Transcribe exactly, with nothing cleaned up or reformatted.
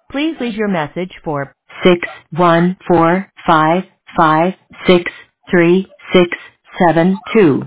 Please leave your message for six one four five five six three six seven two.